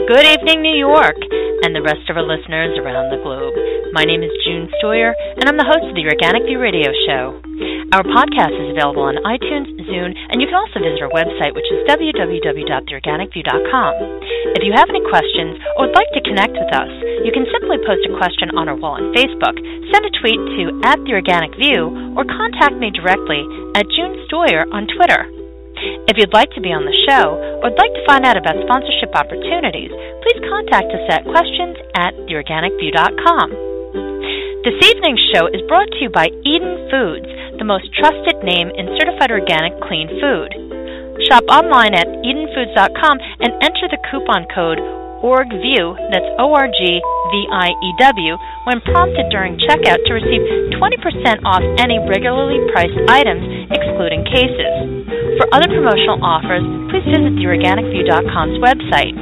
Good evening, New York, and the rest of our listeners around the globe. My name is June Stoyer, and I'm the host of the Organic View Radio Show. Our podcast is available on iTunes, Zune, and you can also visit our website, which is www.theorganicview.com. If you have any questions or would like to connect with us, you can simply post a question on our wall on Facebook, send a tweet to @theorganicview, or contact me directly at June Stoyer on Twitter. If you'd like to be on the show or would like to find out about sponsorship opportunities, please contact us at questions@theorganicview.com. This evening's show is brought to you by Eden Foods, the most trusted name in certified organic clean food. Shop online at edenfoods.com and enter the coupon code ORGVIEW, that's ORGVIEW, when prompted during checkout to receive 20% off any regularly priced items, excluding cases. For other promotional offers, please visit theorganicview.com's website.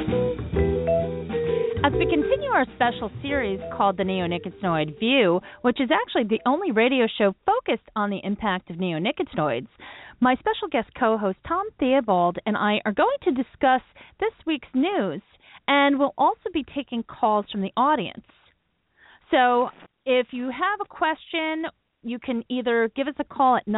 As we continue our special series called The Neonicotinoid View, which is actually the only radio show focused on the impact of neonicotinoids, my special guest co-host Tom Theobald and I are going to discuss this week's news, and we'll also be taking calls from the audience. So if you have a question, you can either give us a call at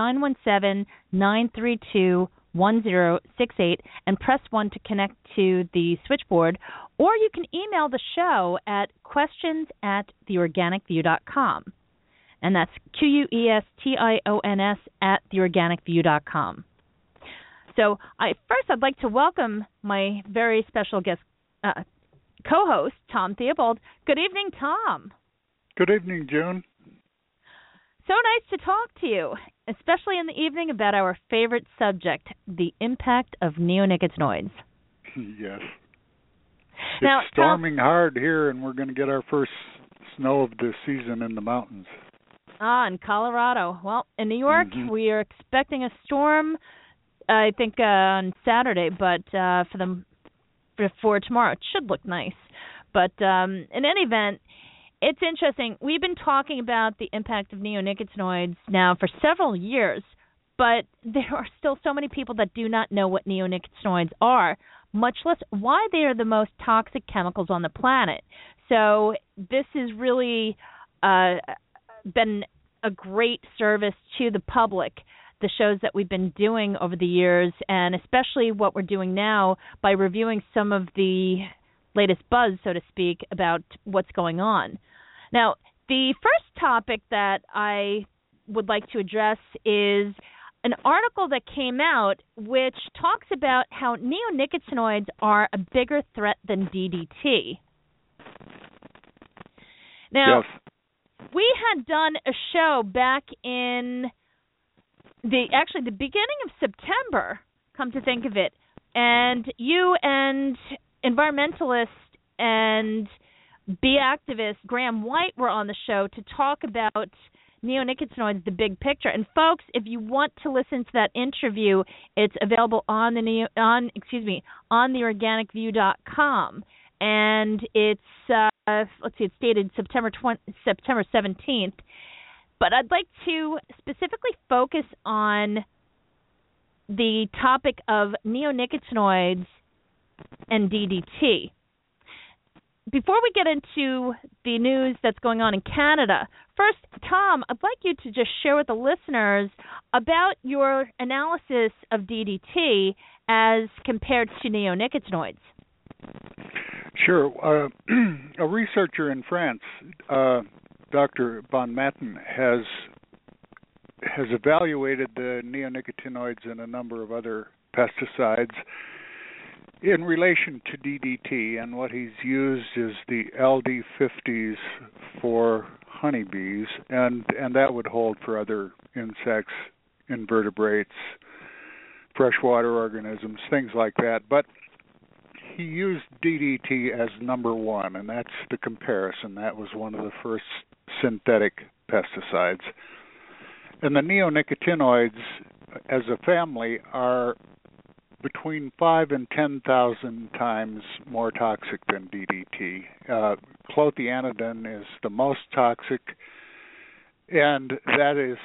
917-932-1068 and press 1 to connect to the switchboard, or you can email the show at questions@theorganicview.com. And that's QUESTIONS @theorganicview.com. So first I'd like to welcome my very special guest co-host, Tom Theobald. Good evening, Tom. Good evening, June. So nice to talk to you, especially in the evening about our favorite subject, the impact of neonicotinoids. Yes. Now, it's storming hard here, and we're going to get our first snow of the season in the mountains. In Colorado. Well, in New York, we are expecting a storm, I think, on Saturday, but for tomorrow, it should look nice. But in any event, it's interesting. We've been talking about the impact of neonicotinoids now for several years, but there are still so many people that do not know what neonicotinoids are, much less why they are the most toxic chemicals on the planet. So this has really been a great service to the public, the shows that we've been doing over the years, and especially what we're doing now by reviewing some of the latest buzz, so to speak, about what's going on. Now, the first topic that I would like to address is an article that came out which talks about how neonicotinoids are a bigger threat than DDT. Now, yes. We had done a show back in the beginning of September, come to think of it, and you and environmentalist and bee activist Graham White were on the show to talk about neonicotinoids, the big picture. And folks, if you want to listen to that interview, it's available on theorganicview.com, and it's it's dated September 17th. But I'd like to specifically focus on the topic of neonicotinoids and DDT. Before we get into the news that's going on in Canada, first, Tom, I'd like you to just share with the listeners about your analysis of DDT as compared to neonicotinoids. Sure. A researcher in France, Dr. Van Matten, has evaluated the neonicotinoids and a number of other pesticides in relation to DDT, and what he's used is the LD50s for honeybees, and that would hold for other insects, invertebrates, freshwater organisms, things like that. But he used DDT as number one, and that's the comparison. That was one of the first synthetic pesticides. And the neonicotinoids, as a family, are between 5,000 and 10,000 times more toxic than DDT. Clothianidin is the most toxic, and that is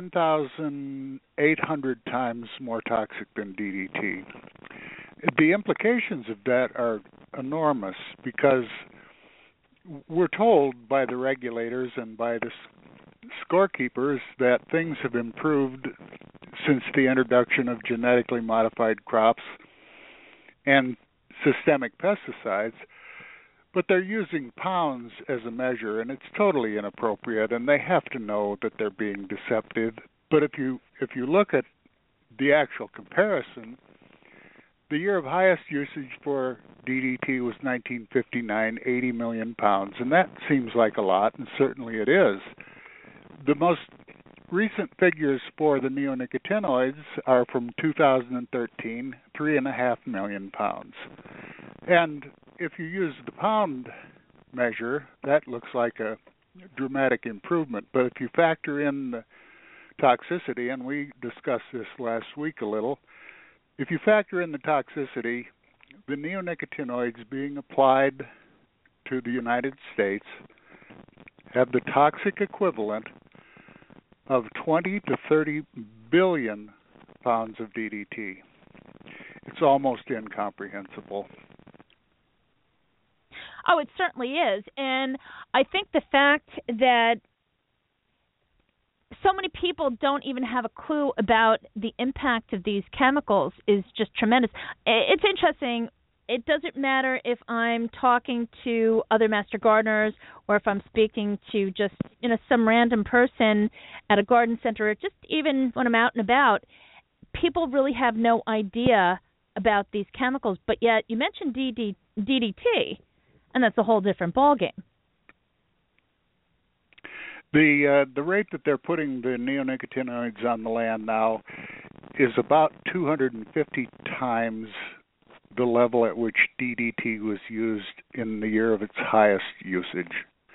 10,800 times more toxic than DDT. The implications of that are enormous because we're told by the regulators and by the scorekeepers that things have improved since the introduction of genetically modified crops and systemic pesticides, but they're using pounds as a measure, and it's totally inappropriate, and they have to know that they're being deceptive. But if you look at the actual comparison, the year of highest usage for DDT was 1959, 80 million pounds, and that seems like a lot, and certainly it is. The most recent figures for the neonicotinoids are from 2013, 3.5 million pounds. And if you use the pound measure, that looks like a dramatic improvement. But if you factor in the toxicity, and we discussed this last week a little, if you factor in the toxicity, the neonicotinoids being applied to the United States have the toxic equivalent of 20 to 30 billion pounds of DDT. It's almost incomprehensible. Oh, it certainly is. And I think the fact that so many people don't even have a clue about the impact of these chemicals is just tremendous. It's interesting. It doesn't matter if I'm talking to other master gardeners or if I'm speaking to just some random person at a garden center, or just even when I'm out and about. People really have no idea about these chemicals. But yet you mentioned DDT, and that's a whole different ballgame. The rate that they're putting the neonicotinoids on the land now is about 250 times the level at which DDT was used in the year of its highest usage.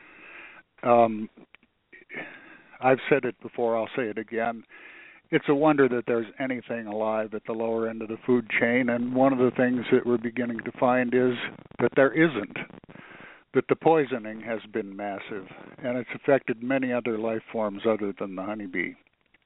I've said it before, I'll say it again. It's a wonder that there's anything alive at the lower end of the food chain, and one of the things that we're beginning to find is that there isn't. That the poisoning has been massive, and it's affected many other life forms other than the honeybee.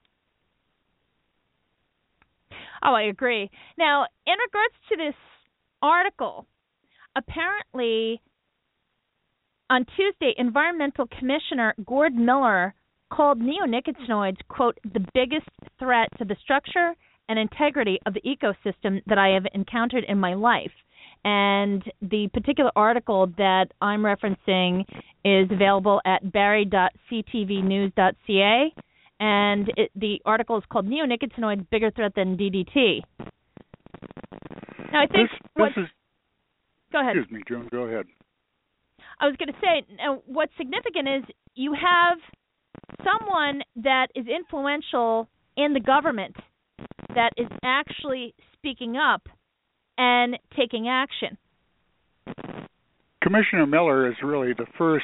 Oh, I agree. Now, in regards to this article, apparently on Tuesday, Environmental Commissioner Gord Miller called neonicotinoids, quote, the biggest threat to the structure and integrity of the ecosystem that I have encountered in my life. And the particular article that I'm referencing is available at barry.ctvnews.ca, and the article is called Neonicotinoids, Bigger Threat Than DDT. Now, I think Go ahead. Excuse me, Joan, go ahead. I was going to say, what's significant is you have someone that is influential in the government that is actually speaking up and taking action. Commissioner Miller is really the first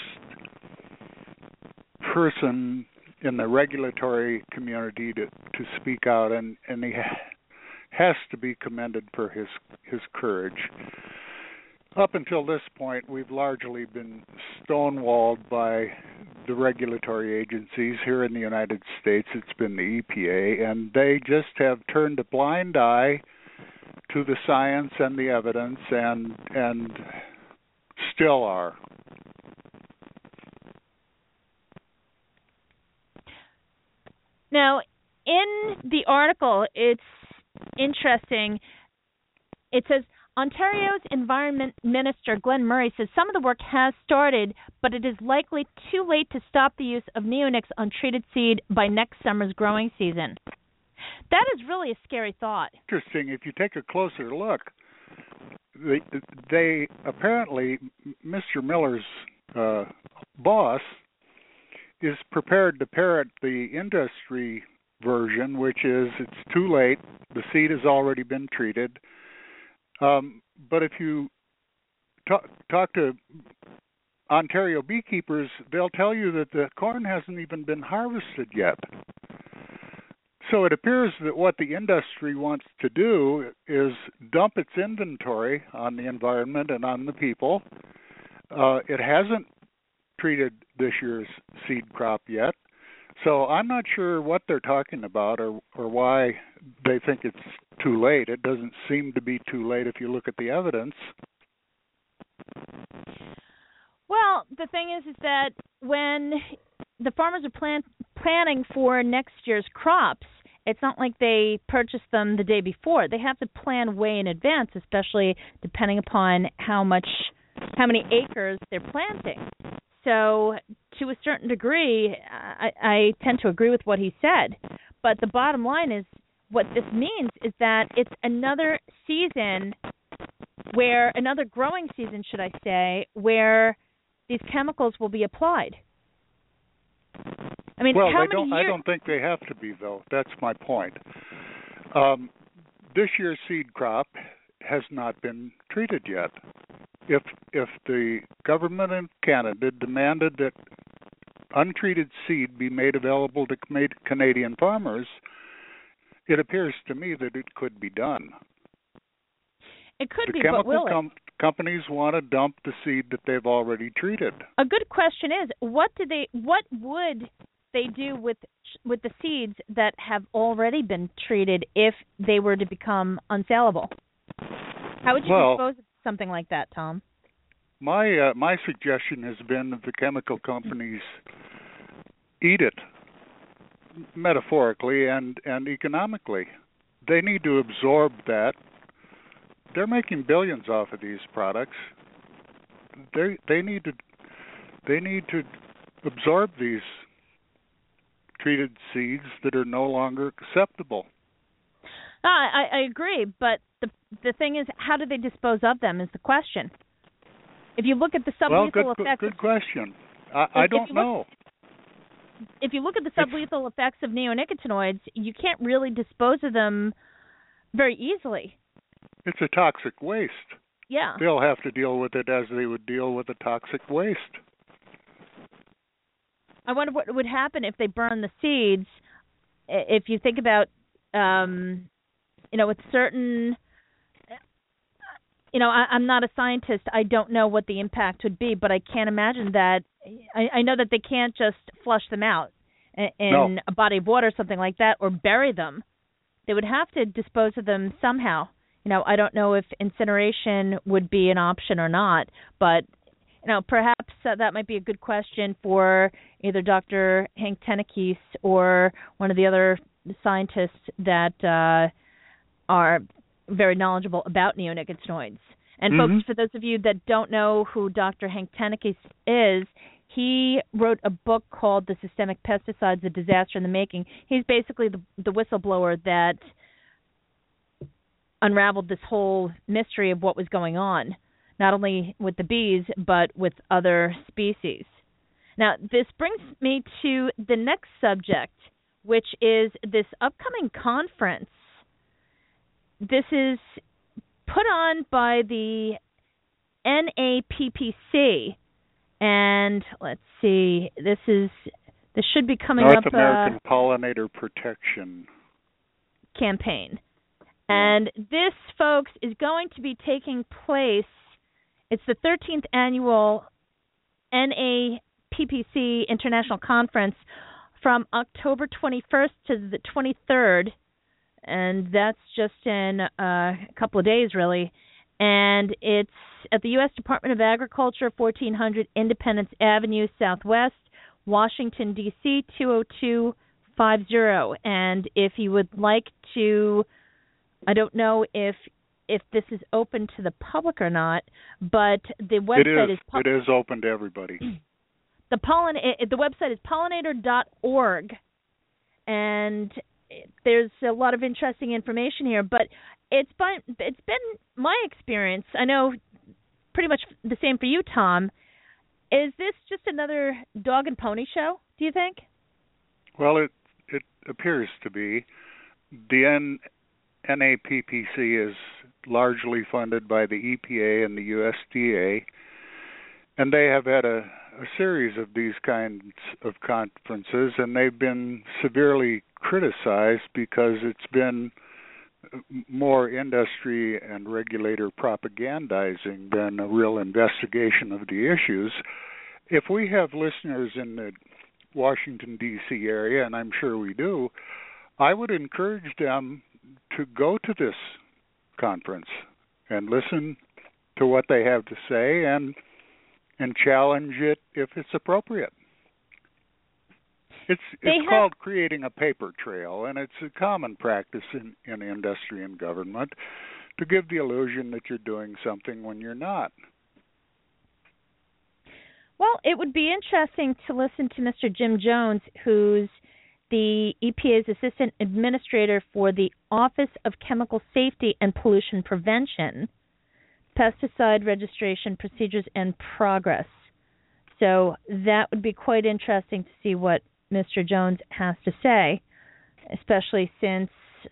person in the regulatory community to speak out, and he has to be commended for his courage. Up until this point, we've largely been stonewalled by the regulatory agencies here in the United States. It's been the EPA, and they just have turned a blind eye to the science and the evidence, and still are. Now, in the article, it's interesting. It says, Ontario's Environment Minister Glenn Murray says some of the work has started, but it is likely too late to stop the use of neonics on treated seed by next summer's growing season. That is really a scary thought. Interesting. If you take a closer look, they apparently, Mr. Miller's boss is prepared to parrot the industry version, which is it's too late, the seed has already been treated. But if you talk to Ontario beekeepers, they'll tell you that the corn hasn't even been harvested yet. So it appears that what the industry wants to do is dump its inventory on the environment and on the people. It hasn't treated this year's seed crop yet. So I'm not sure what they're talking about or why they think it's too late. It doesn't seem to be too late if you look at the evidence. Well, the thing is that when the farmers are planning for next year's crops, it's not like they purchase them the day before. They have to plan way in advance, especially depending upon how many acres they're planting. So, to a certain degree, I tend to agree with what he said. But the bottom line is, what this means is that it's another season another growing season, should I say, where these chemicals will be applied. I mean, well, how many years? I don't think they have to be, though. That's my point. This year's seed crop has not been treated yet. If the government in Canada demanded that untreated seed be made available to Canadian farmers, it appears to me that it could be done. It could be, but will it? The chemical companies want to dump the seed that they've already treated. A good question is, what would they do with the seeds that have already been treated if they were to become unsaleable? How would you dispose of something like that, Tom? My suggestion has been that the chemical companies eat it, metaphorically and economically. They need to absorb that. They're making billions off of these products. They need to absorb these treated seeds that are no longer acceptable. I agree, but the thing is, how do they dispose of them is the question. If you look at the sublethal effects... Good question. I don't know. If you look at the sublethal effects of neonicotinoids, you can't really dispose of them very easily. It's a toxic waste. Yeah. They'll have to deal with it as they would deal with a toxic waste. I wonder what would happen if they burn the seeds. If you think about, with certain... I'm not a scientist. I don't know what the impact would be, but I can't imagine that. I know that they can't just flush them out in a body of water or something like that, or bury them. They would have to dispose of them somehow. I don't know if incineration would be an option or not, but perhaps that might be a good question for either Dr. Hank Tenekes or one of the other scientists that are very knowledgeable about neonicotinoids. And folks, for those of you that don't know who Dr. Hank Tenekes is, he wrote a book called The Systemic Pesticides, A Disaster in the Making. He's basically the whistleblower that unraveled this whole mystery of what was going on, not only with the bees, but with other species. Now, this brings me to the next subject, which is this upcoming conference. This is put on by the NAPPC, and let's see, this should be coming North up. North American Pollinator Protection campaign. And this, folks, is going to be taking place. It's the 13th annual NAPPC International Conference from October 21st to the 23rd. And that's just in a couple of days, really. And it's at the U.S. Department of Agriculture, 1400 Independence Avenue, Southwest, Washington, D.C., 20250. And if you would like to, I don't know if this is open to the public or not, but the website it is open to everybody. The website is pollinator.org, and there's a lot of interesting information here. But it's been my experience. I know pretty much the same for you, Tom. Is this just another dog and pony show, do you think? Well, it appears to be. The NAPPC is largely funded by the EPA and the USDA, and they have had a series of these kinds of conferences, and they've been severely criticized because it's been more industry and regulator propagandizing than a real investigation of the issues. If we have listeners in the Washington, D.C. area, and I'm sure we do, I would encourage them to go to this conference and listen to what they have to say and challenge it if it's appropriate. It's called creating a paper trail, and it's a common practice in industry and government to give the illusion that you're doing something when you're not. Well, it would be interesting to listen to Mr. Jim Jones, who's the EPA's Assistant Administrator for the Office of Chemical Safety and Pollution Prevention, Pesticide Registration Procedures and Progress. So that would be quite interesting to see what Mr. Jones has to say, especially since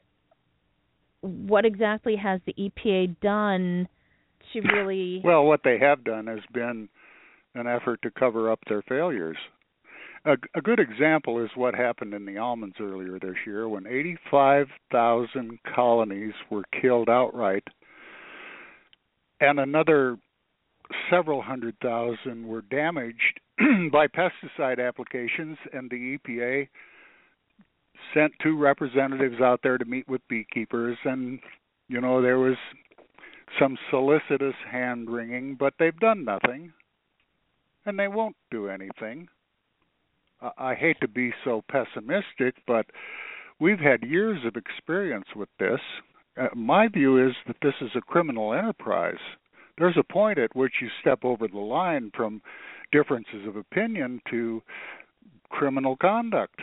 what exactly has the EPA done to really... Well, what they have done has been an effort to cover up their failures. A good example is what happened in the almonds earlier this year when 85,000 colonies were killed outright and another several hundred thousand were damaged by pesticide applications, and the EPA sent 2 representatives out there to meet with beekeepers, and, there was some solicitous hand-wringing, but they've done nothing, and they won't do anything. I hate to be so pessimistic, but we've had years of experience with this. My view is that this is a criminal enterprise. There's a point at which you step over the line from differences of opinion to criminal conduct.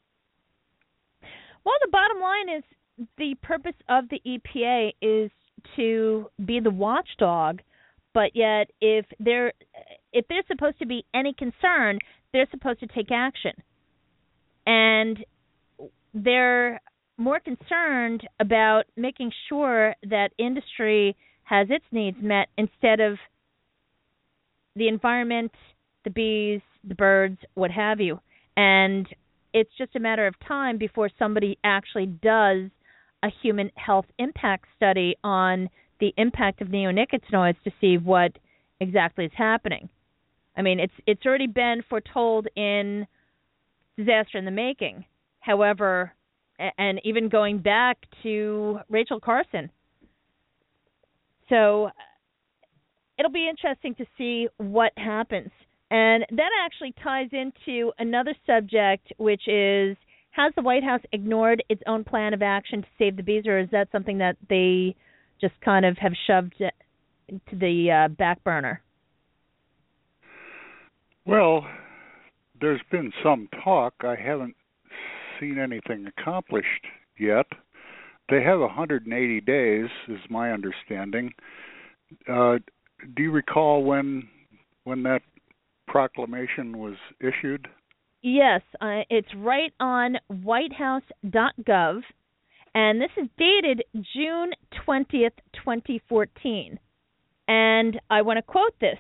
Well, the bottom line is the purpose of the EPA is to be the watchdog, but yet if there's supposed to be any concern, they're supposed to take action. And they're more concerned about making sure that industry has its needs met instead of the environment, the bees, the birds, what have you. And it's just a matter of time before somebody actually does a human health impact study on the impact of neonicotinoids to see what exactly is happening. I mean, it's already been foretold in Disaster in the Making. However, and even going back to Rachel Carson. So it'll be interesting to see what happens. And that actually ties into another subject, which is, has the White House ignored its own plan of action to save the bees, or is that something that they just kind of have shoved to the back burner? Well, there's been some talk. I haven't seen anything accomplished yet. They have 180 days, is my understanding. Do you recall when that proclamation was issued? Yes, it's right on whitehouse.gov, and this is dated June 20th, 2014. And I want to quote this.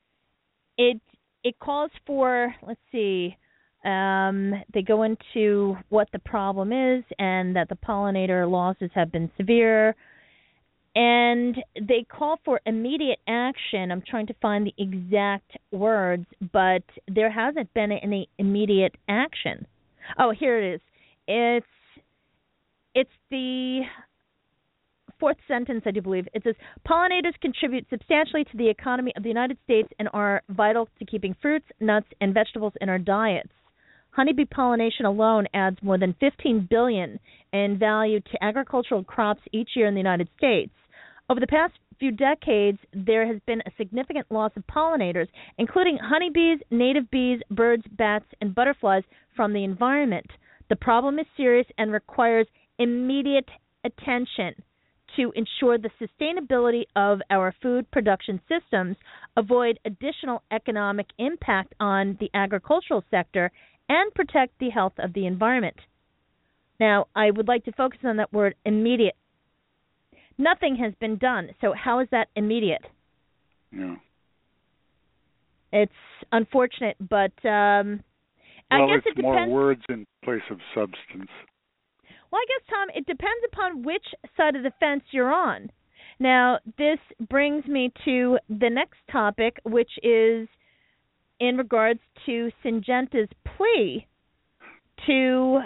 It calls for, let's see, they go into what the problem is and that the pollinator losses have been severe. And they call for immediate action. I'm trying to find the exact words, but there hasn't been any immediate action. Oh, here it is. It's the fourth sentence, I do believe. It says, pollinators contribute substantially to the economy of the United States and are vital to keeping fruits, nuts, and vegetables in our diets. Honeybee pollination alone adds more than $15 billion in value to agricultural crops each year in the United States. Over the past few decades, there has been a significant loss of pollinators, including honeybees, native bees, birds, bats, and butterflies from the environment. The problem is serious and requires immediate attention to ensure the sustainability of our food production systems, avoid additional economic impact on the agricultural sector, and protect the health of the environment. Now, I would like to focus on that word immediate. Nothing has been done, so how is that immediate? Yeah. It's unfortunate, but I guess it depends. More words in place of substance. Well, I guess, Tom, it depends upon which side of the fence you're on. Now, this brings me to the next topic, which is in regards to Syngenta's plea in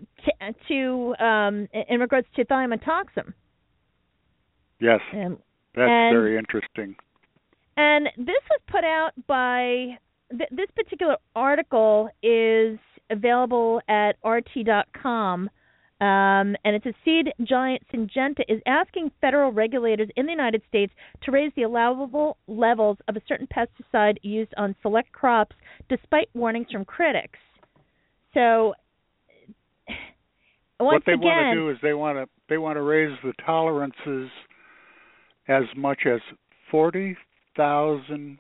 regards to thiamotoxin. Yes. That's very interesting. And this was put out by, this particular article is available at RT.com, and it's a seed giant. Syngenta is asking federal regulators in the United States to raise the allowable levels of a certain pesticide used on select crops despite warnings from critics. So, what they want to do is they want to raise the tolerances as much as 40,000%.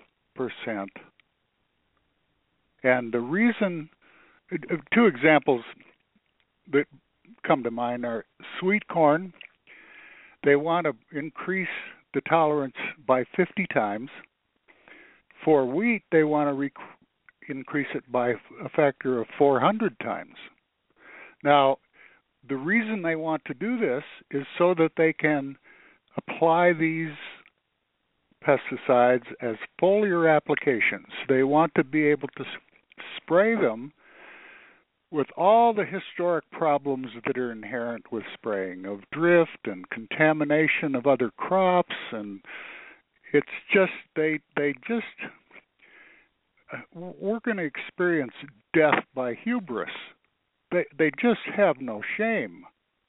And the reason, two examples that come to mind are sweet corn. They want to increase the tolerance by 50 times. For wheat, they want to increase it by a factor of 400 times. Now, the reason they want to do this is so that they can apply these pesticides as foliar applications. They want to be able to spray them with all the historic problems that are inherent with spraying, of drift and contamination of other crops, and it's just we're going to experience death by hubris. They just have no shame.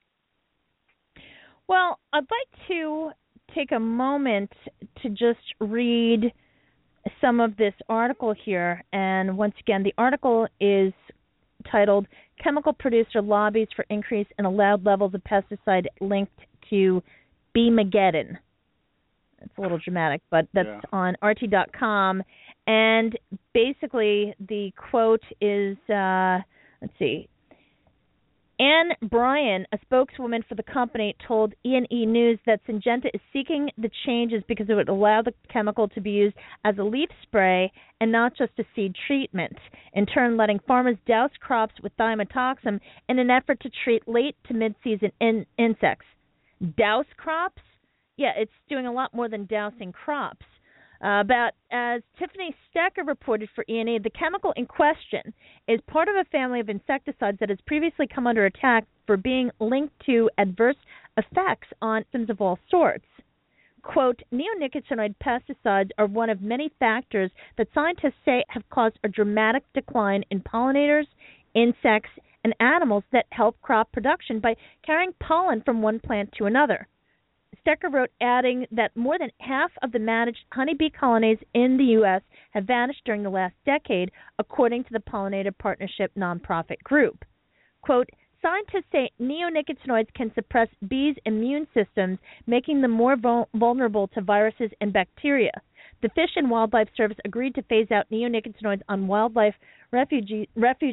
Well, I'd like to take a moment to just read some of this article here. And once again, the article is titled Chemical Producer Lobbies for Increase in Allowed Levels of Pesticide Linked to B-Mageddon. It's a little dramatic, but that's on RT.com. And basically the quote is, let's see, Anne Bryan, a spokeswoman for the company, told E&E News that Syngenta is seeking the changes because it would allow the chemical to be used as a leaf spray and not just a seed treatment, in turn letting farmers douse crops with thiamethoxam in an effort to treat late to mid-season insects. Douse crops? Yeah, it's doing a lot more than dousing crops. But as Tiffany Stecker reported for E&E, the chemical in question is part of a family of insecticides that has previously come under attack for being linked to adverse effects on symptoms of all sorts. Quote, neonicotinoid pesticides are one of many factors that scientists say have caused a dramatic decline in pollinators, insects, and animals that help crop production by carrying pollen from one plant to another. Stecker wrote, adding that more than half of the managed honeybee colonies in the U.S. have vanished during the last decade, according to the Pollinator Partnership nonprofit group. Quote, scientists say neonicotinoids can suppress bees' immune systems, making them more vulnerable to viruses and bacteria. The Fish and Wildlife Service agreed to phase out neonicotinoids on wildlife refuges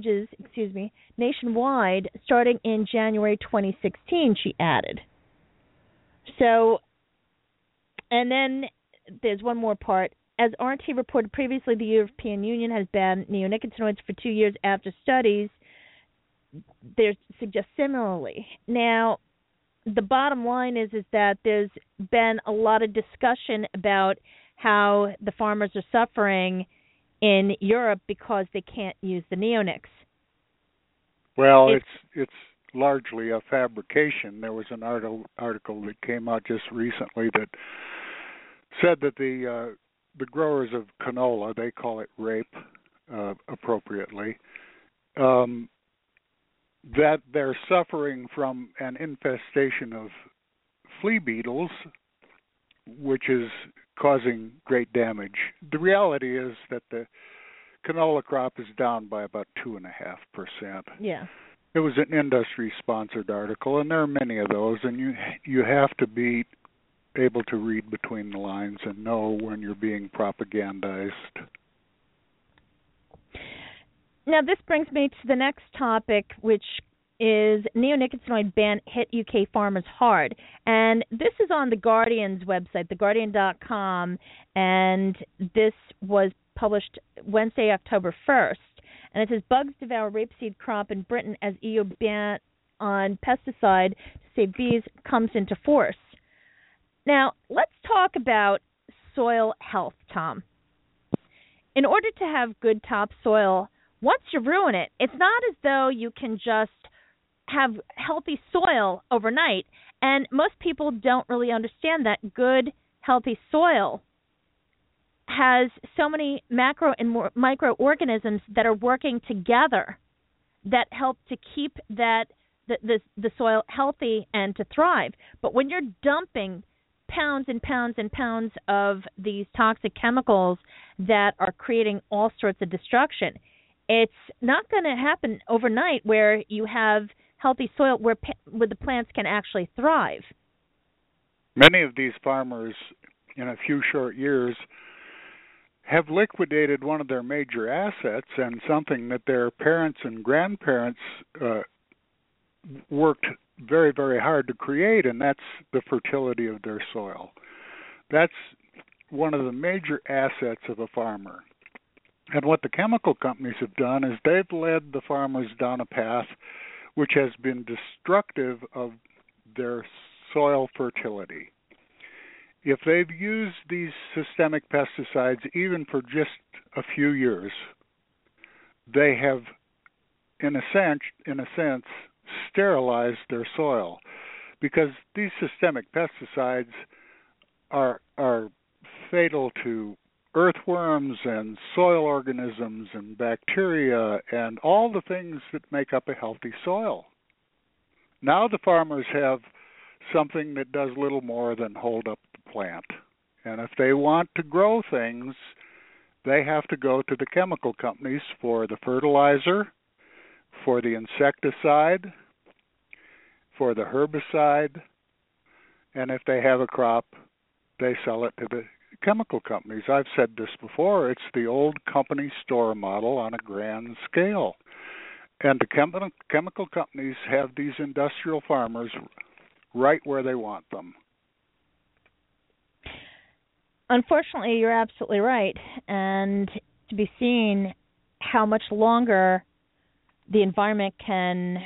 nationwide starting in January 2016, she added. So, and then there's one more part. As RT reported previously, the European Union has banned neonicotinoids for 2 years after studies there suggest similarly. Now, the bottom line is that there's been a lot of discussion about how the farmers are suffering in Europe because they can't use the neonics. Well, it's largely a fabrication. There was an article that came out just recently that said that the growers of canola, they call it rape appropriately, that they're suffering from an infestation of flea beetles, which is causing great damage. The reality is that the canola crop is down by about 2.5%. Yeah. It was an industry-sponsored article, and there are many of those, and you have to be able to read between the lines and know when you're being propagandized. Now, this brings me to the next topic, which is neonicotinoid ban hit UK farmers hard. And this is on The Guardian's website, theguardian.com, and this was published Wednesday, October 1st. And it says, bugs devour rapeseed crop in Britain as EU ban on pesticide to save bees comes into force. Now, let's talk about soil health, Tom. In order to have good topsoil, once you ruin it, it's not as though you can just have healthy soil overnight. And most people don't really understand that good, healthy soil has so many macro and microorganisms that are working together that help to keep the soil healthy and to thrive. But when you're dumping pounds and pounds and pounds of these toxic chemicals that are creating all sorts of destruction, it's not going to happen overnight where you have healthy soil where the plants can actually thrive. Many of these farmers, in a few short years, have liquidated one of their major assets and something that their parents and grandparents worked very, very hard to create, and that's the fertility of their soil. That's one of the major assets of a farmer. And what the chemical companies have done is they've led the farmers down a path which has been destructive of their soil fertility. If they've used these systemic pesticides even for just a few years, they have, in a sense, sterilized their soil, because these systemic pesticides are fatal to earthworms and soil organisms and bacteria and all the things that make up a healthy soil. Now the farmers have something that does little more than hold up the plant. And if they want to grow things, they have to go to the chemical companies for the fertilizer, for the insecticide, for the herbicide, and if they have a crop, they sell it to the chemical companies. I've said this before, it's the old company store model on a grand scale. And the chemical companies have these industrial farmers right where they want them. Unfortunately, you're absolutely right. And to be seen how much longer the environment can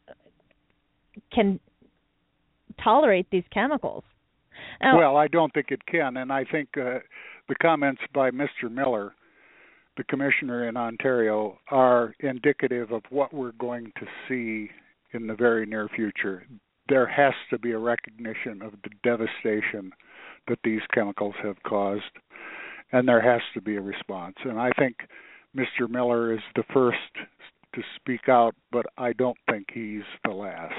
tolerate these chemicals. Now, well, I don't think it can, and I think the comments by Mr. Miller, the commissioner in Ontario, are indicative of what we're going to see in the very near future. There has to be a recognition of the devastation that these chemicals have caused, and there has to be a response. And I think Mr. Miller is the first to speak out, but I don't think he's the last.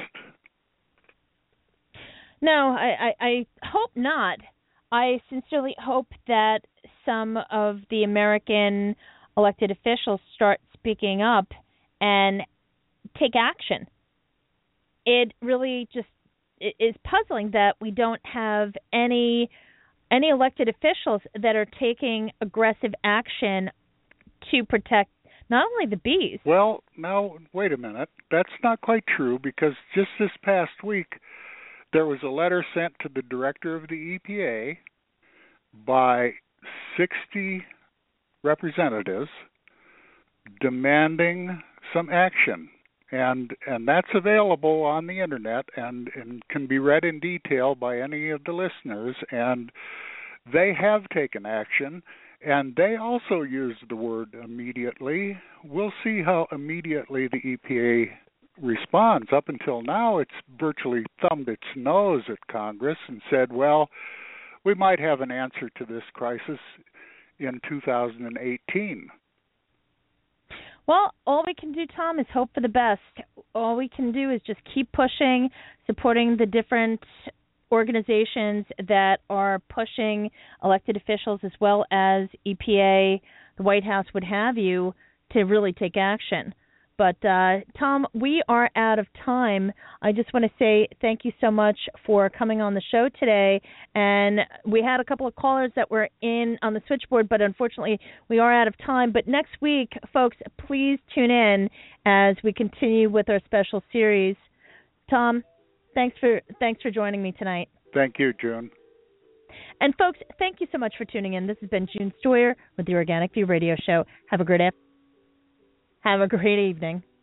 No, I hope not. I sincerely hope that some of the American elected officials start speaking up and take action. It really just is puzzling that we don't have any elected officials that are taking aggressive action to protect not only the bees. Well, now, wait a minute. That's not quite true, because just this past week, there was a letter sent to the director of the EPA by 60 representatives demanding some action. And that's available on the internet and can be read in detail by any of the listeners. And they have taken action, and they also use the word immediately. We'll see how immediately the EPA responds. Up until now, it's virtually thumbed its nose at Congress and said, well, we might have an answer to this crisis in 2018. Well, all we can do, Tom, is hope for the best. All we can do is just keep pushing, supporting the different organizations that are pushing elected officials as well as EPA, the White House, what have you, to really take action. But, Tom, we are out of time. I just want to say thank you so much for coming on the show today. And we had a couple of callers that were in on the switchboard, but unfortunately we are out of time. But next week, folks, please tune in as we continue with our special series. Tom, thanks for joining me tonight. Thank you, June. And, folks, thank you so much for tuning in. This has been June Stoyer with the Organic View Radio Show. Have a great evening.